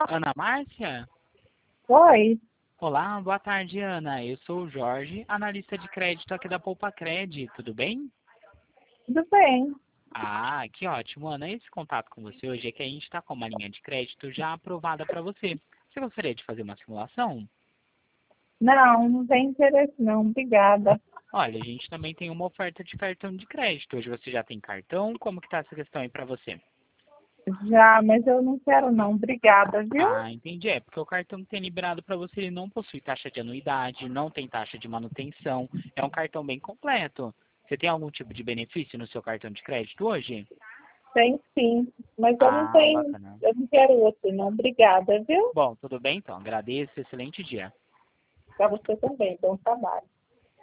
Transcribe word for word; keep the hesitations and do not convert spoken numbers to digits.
Ana Márcia? Oi, Olá, boa tarde, Ana. Eu sou o Jorge, analista de crédito aqui da Poupa Cred. Tudo bem? tudo bem? Ah, que ótimo, Ana. Esse contato com você hoje é que a gente está com uma linha de crédito já aprovada para você. Você gostaria de fazer uma simulação? Não, não tem interesse não, obrigada. Olha, a gente também tem uma oferta de cartão de crédito. Hoje você já tem cartão? Como que tá essa questão aí para você? Já, mas eu não quero não, obrigada, viu? Ah, entendi. É porque o cartão que tem liberado para você ele não possui taxa de anuidade, não tem taxa de manutenção. É um cartão bem completo. Você tem algum tipo de benefício no seu cartão de crédito hoje? Tem sim, mas eu não Ah, tenho, bacana. eu não quero outro não, obrigada, viu? Bom, tudo bem então. Agradeço. Excelente dia. Para você também, bom trabalho.